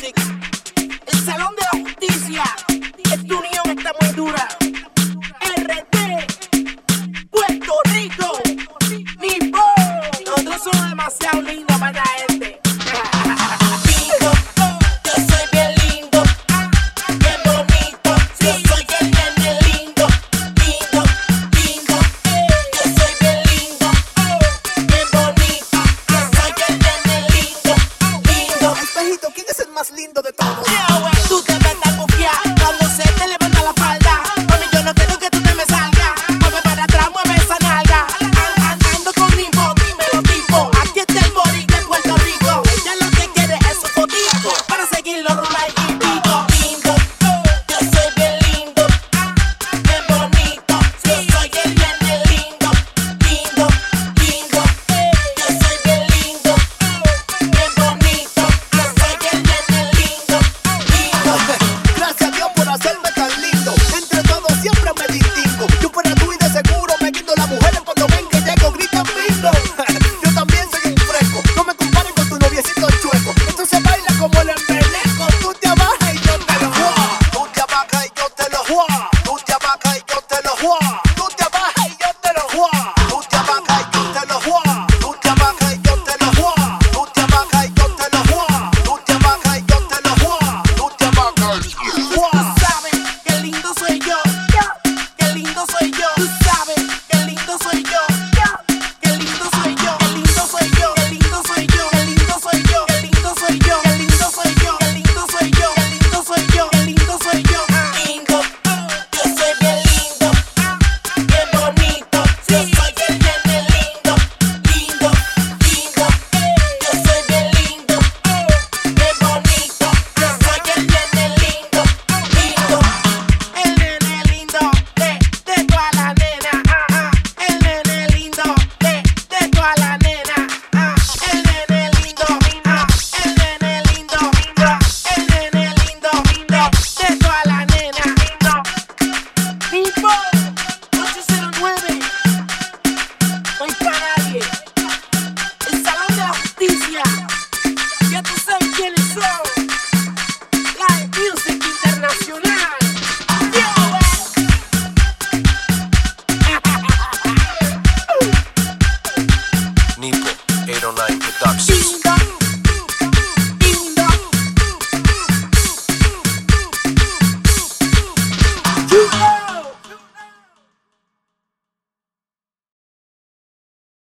Music, el Salón de la Justicia. Esta unión está muy dura. RT, Puerto Rico, Nipo. Nosotros somos demasiado lindos para la gente. Lindo, yo soy bien lindo, bien bonito. Yo soy el nene lindo, lindo, lindo. Yo soy bien lindo, bien bonito. Yo soy el nene lindo, lindo. Espejito, ¿quién es el más lindo de todos?